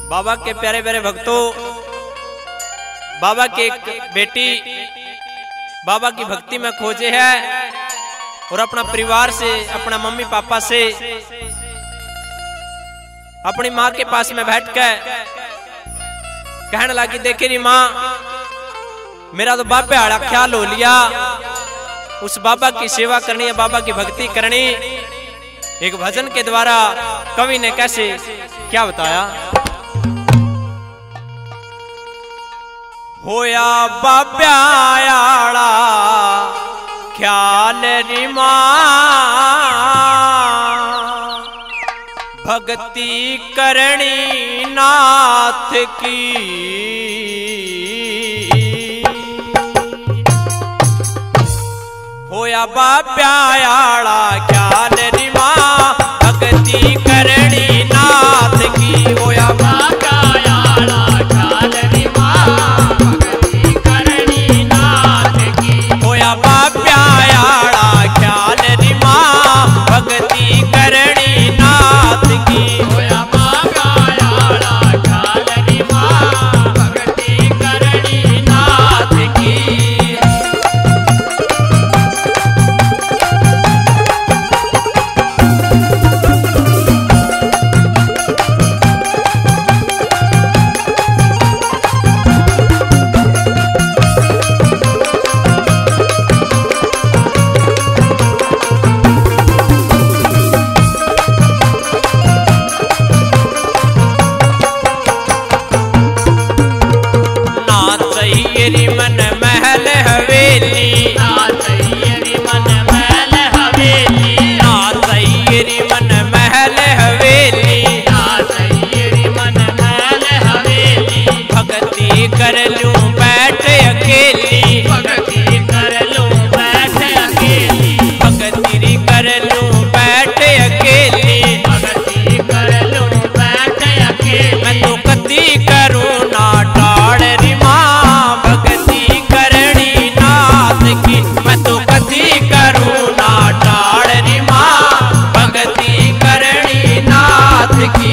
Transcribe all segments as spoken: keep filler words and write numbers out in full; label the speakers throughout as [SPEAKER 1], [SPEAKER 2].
[SPEAKER 1] बाबा के प्यारे प्यारे भक्तों, बाबा की एक बेटी बाबा की भक्ति में खोजे है और अपना परिवार से, अपना मम्मी पापा से, अपनी माँ के पास में बैठ कर कहने लगी, देखे री माँ, मेरा तो बाबा आड़ा ख्याल हो लिया, उस बाबा की सेवा करनी है, बाबा की भक्ति करनी। एक भजन के द्वारा कवि ने कैसे क्या बताया, होया बाबा आड़ा ख्याल री माँ, भक्ति करनी नाथ की, होया बाबा आड़ा ख्याल री माँ, भक्ति करनी नाथ की, होया बाबा आड़ा ख्याल री माँ, भक्ति करनी नाथ की, होया बाबा आड़ा ख्याल री माँ, भक्ति करनी नाथ की, होया बाबा आड़ा ख्याल री माँ, भक्ति करनी नाथ की। मन महल हवेली, ना चाहिए मन महल हवेली, ना चाहिए मन महल हवेली, ना चाहिए मन महल हवेली, भक्ति कर लूं बैठ अकेली, भक्ति कर लूं बैठ अकेली, भक्ति कर लूं बैठ अकेली, भक्ति कर लूं बैठ अकेली, मैं तो कति करूं ना टाड़ री माँ, भक्ति करनी नाथ की, मैं तो कति करूं ना टाड़ री माँ, भक्ति करनी नाथ की।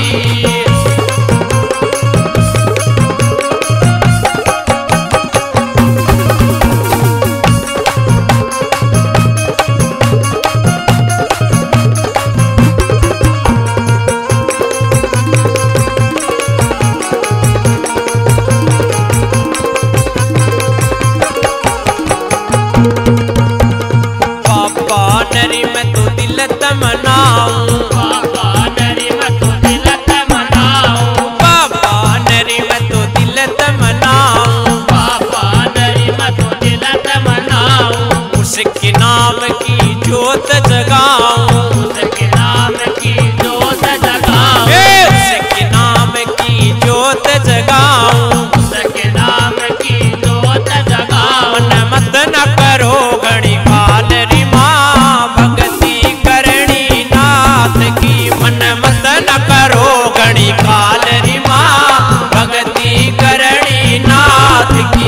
[SPEAKER 1] नरी मैं तो दिल तमनाऊं, बाबा नरी मैं तो दिल तमनाऊं, बाबा नरी मैं तो दिल तमनाऊं, बाबा नरी मैं तो दिल तमनाऊं, उसके नाम की जोत जगाऊं, उसके नाम की जोत जगाऊं, उसके नाम की जोत जगाऊं, उसके नाम की जोत जगाऊं, मन मत न करो घड़ी काल री माँ, भक्ति करनी नाथ की, मन मत न करो घड़ी काल री माँ, भक्ति करनी नाथ की।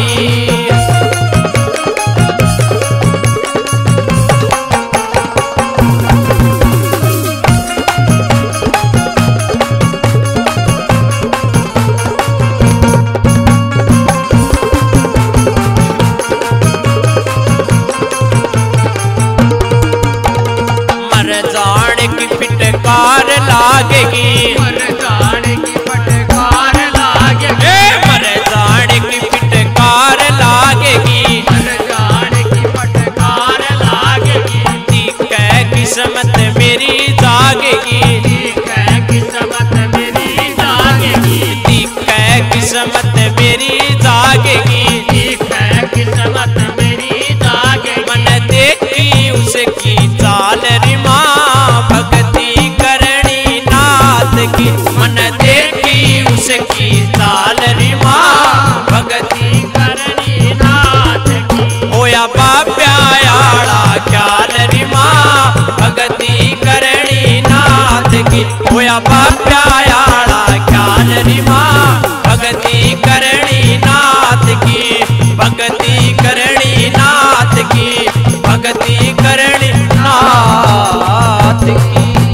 [SPEAKER 1] की फटकार लागेगी, मर जाने की फटकार लागेगी, मर जाने की फटकार लागेगी, मर जाने की फटकार लागेगी, तीखे किस्मत मेरी जागेगी, तीखे किस्मत मेरी जागेगी, तीखे किस्मत मेरी जागेगी, तीखे किस्मत मेरी जागेगी, मन देखी उसकी चाल री माँ, भक्ति करनी नाथ की, मन देखी उसकी चाल री माँ, भक्ति करनी नाथ की, होया बाबा आड़ा ख्याल री माँ, भक्ति करनी नाथ की, होया बाबा आड़ा ख्याल री माँ, भक्ति करनी नाथ की, भक्ति करनी नाथ की, भक्ति करनी नाथ की।